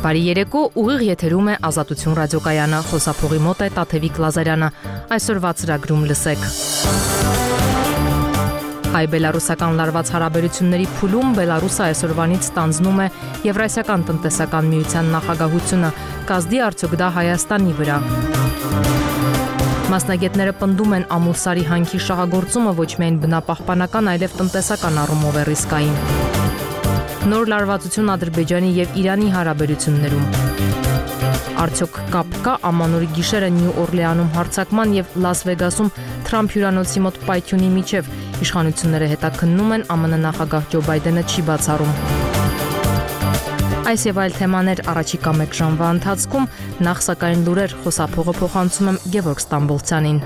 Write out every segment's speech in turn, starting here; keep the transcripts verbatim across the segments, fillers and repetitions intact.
Բարի երեկո, ուղիղ եթերում է Ազատություն ռադիոկայանը, խոսափողի մոտ է Տաթևիկ Լազարյանը, այսօրվա ծրագրում լսեք։ Հայ-բելարուսական լարված հարաբերությունների փուլում Բելարուսը այսօրվանից ստանձնում է Եվրասիական տնտեսական միության նախագահությունը, կազդի արդյոք դա Հայաստանի վրա։ Մասնագետները պնդում են ամուլսարի հանքի շահագործումը ոչ միայն բնապահպանական, այլև տնտեսական առումով է ռիսկային։ Նոր լարվածություն Ադրբեջանի եւ Իրանի հարաբերություններում։ Արդյոք կապ կա ամանորի գիշերը Նյու Օրլեանում հարձակման եւ Լաս Վեգասում Թրամփ հյուրանոցի մոտ պայթյունի միջև։ Իշխանությունները հետաքննում են, ԱՄՆ նախագահ Ջո Բայդենը չի բացառում։ Այս եւ այլ թեմաներ առաջիկա մեկ ժամվա ընթացքում, նախ սակայն լուրեր, խոսափողը փոխանցում եմ Գևորգ Ստամբոլցյանին։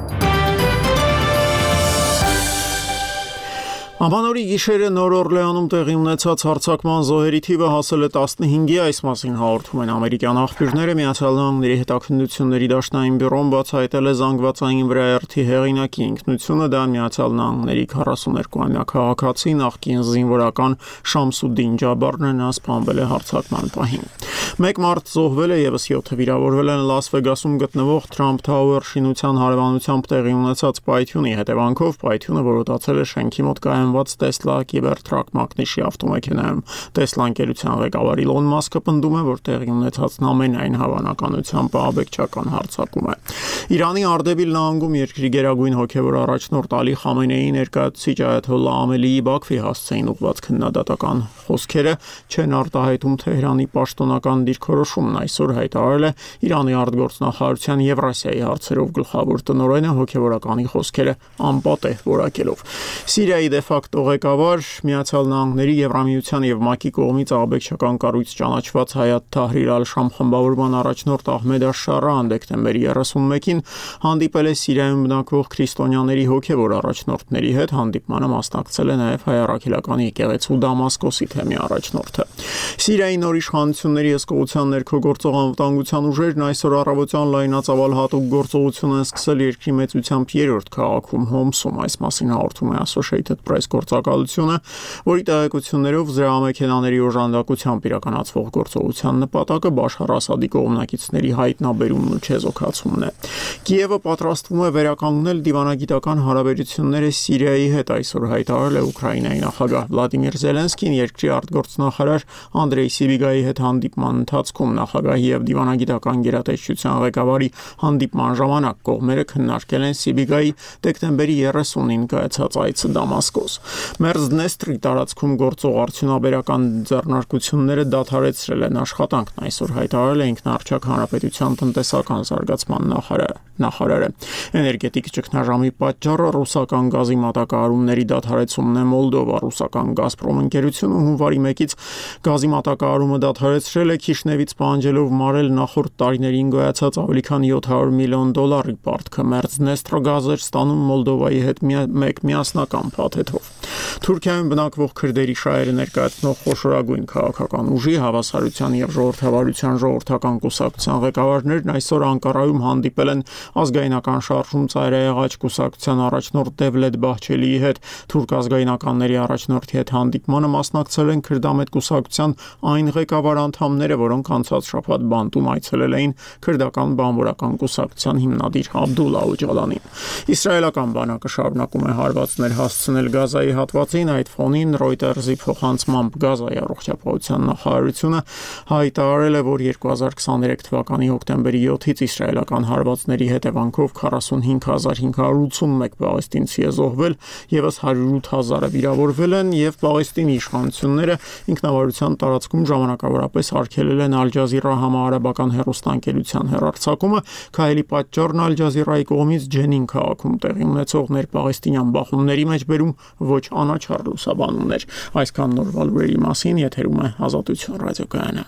Ամանորի գիշերը Նոր Օրլեանում տեղի ունեցած հարձակման զոհերի թիվը հասել է տասնհինգի, այս մասին հաղորդում են ամերիկյան աղբյուրները։ Միացյալ Նահանգների հետաքննությունների դաշնային բյուրոն բացահայտել է զանգվածային վրաերթի հեղինակի ինքնությունը, դա Միացյալ Նահանգների քառասուներկուամյա քաղաքացի նախկին զինվորական Շամսուդդին Ջաբարն է, նա սպանվել է հարձակման պահին։ Մեկ մարդ զոհվել է, եւս յոթը վիրավորվել են Լաս Վեգասում գտնվող Trump Tower շինության հարևանությամբ տեղի ունեցած պայթյունի հետևանքով։ Պայթյունը որոտացել է շենքի մոտ կայանված Tesla Cybertruck մակնիշի ավտոմեքենայում։ Tesla ընկերության ղեկավար Իլոն Մասկը պնդում է, որ տեղի ունեցածն ամենայն հավանականությամբ ահաբեկչական հարձակում է։ Իրանի Արդեբիլ նահանգում երկրի գերագույն հոգևոր առաջնորդ Ալի Խամենեիի ներկայացուցիչ Այաթոլլահ Ամելիի Բաքվի հասցեին ուղղված քննադատական խոսքերը չեն արտահայտում Թեհրանի պաշտոնական դիրքորոշումն, այսօր հայտարարել է Իրանի արտգործնախարարության Եվրասիայի հարցերով գլխավոր տնօրենը հոգևորականի խոսքերը անպատեհ որակելով։ Սիրիայի դե ֆակտո ղեկավար, Միացյալ Նահանգների, Եվրամիության եւ ՄԱԿ-ի կողմից ահաբեկչական կառույց ճանաչված Հայաթ Թահրիր ալ-Շամ խմբավորման առաջնորդ Ահմեդ Աշ-Շարան դեկտեմբերի երեսունմեկին հանդիպել է Սիրիայում բնակվող քրիստոնյաների հոգևոր առաջնորդների հետ, հանդիպմանը մասնակցել է նաեւ հայ առաքելական եկեղեցու Դամասկոսի թեմի առաջնորդը։ Սիրիայի նոր իշխանությունների հսկողության ներքո գործող անվտանգության ուժերն այսօր առավոտյան լայնածավալ հատուկ գործողություն են սկսել երկրի մեծությամբ երրորդ քաղաքում Հոմսում, այս մասին հաղորդում է Associated Press գործակալությունը, որի տեղեկություններով զրահամեքենաների օժանդակությամբ իրականացվող գործողության նպատակը Բաշար Ասադի կողմնակիցների հայտնաբերումն ու չեզոքացումն է։ Կիևը պատրաստվում է վերականգնել դիվանագիտական հարաբերությունները Սիրիայի հետ, այսօր հայտարարել է Ուկրաինայի նախագահ Վլադիմիր Զելենսկին երկրի արտգործնախարար Անդրեյ Սիբիգայի հետ հանդիպման ընթացքում նախագահի եւ դիվանագիտական գերատեսչության ղեկավարի հանդիպման ժամանակ կողմերը քննարկել են Սիբիգայի դեկտեմբերի երեսունին կայացած այցը Դամասկոս։ Մերձդնեստրի տարածքում գործող արդյունաբերական ձեռնարկությունները դադարեցրել են աշխատանքն, այսօր հայտարարել է ինքնաարչակ հանրապետության տնտեսական զարգացման նախարարը։ Նախարարը էներգետիկ ճգնաժամի պատճառը ռուսական գազի մատակարարումների դադարեցումն է Մոլդովա, ռուսական Գազպրոմ ընկերությունը հունվարի մեկից գազի մատակարարումը դադարեցրել է Քիշնևից պահանջելով մարել նախորդ տարիներին գոյացած ավելի քան յոթ հարյուր միլիոն դոլարի պարտքը։ Մերձդնեստրը գազ էր ստանում Մոլդովայի հետ մեկ միասնական փաթեթով։ Թուրքիայում բնակվող քրդերի շահերը ներկայացնող խոշորագույն քաղաքական ուժի հավասարության եւ ժողովրդավարության ժողովրդական կուսակցության ղեկավարներն այսօր Անկարայում հանդիպել են ազգայնական շարժում ծայրահեղաչ կուսակցության առաջնորդ Դևլետ Բահչելիի հետ։ Թուրք ազգայնականների առաջնորդի հետ հանդիպմանը մասնակցել են քրդամետ կուսակցության այն ղեկավար անդամները, որոնք անցած շաբաթ Բանտում այցելել էին քրդական բանվորական կուսակցության հիմնադիր Աբդուլլա Օջալանին։ Իսրայելական բանակը շարունակում է հարվածներ հասցնել Գազայի հատվածին, այդ ֆոնին Reuters-ի փոխանցմամբ Գազայի առողջապահության նախարարությունը հայտարարել է, որ երկու հազար քսաներեք թվականի հոկտեմբերի յոթից իսրայելական հարվածների հետևանքով քառասունհինգ հազար հինգ հարյուր ութսունմեկ պաղեստինցի է զոհվել, եւս հարյուր ութ հազարը վիրավորվել են, եւ Պաղեստինի իշխանությունները ինքնավարության տարածքում ժամանակավորապես արգելել են Ալ Ջազիրա համահարաբական հեռուստաընկերության հեռարձակումը, քայլի պատճառն Ալ Ջազիրայի կողմից Ջենին քաղաքում տեղի ունեցող ներպաղեստինյան բախումների մեջբերում ոչ անաչառ լուսաբանումներ։ Այսքան նորվա լուրերի մասին եթերում է Ազատություն ռադիոկայանը։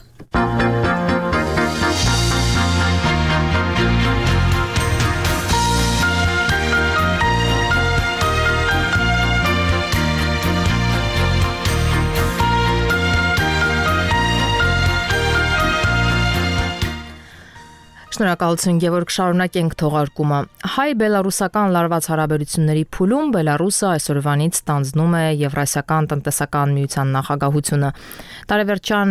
Շնորհակալություն Գևորգ, շարունակենք թողարկումը։ Հայ-բելարուսական լարված հարաբերությունների փուլում Բելարուսը այսօրվանից ստանձնում է Եվրասիական տնտեսական միության նախագահությունը։ Տարեվերջան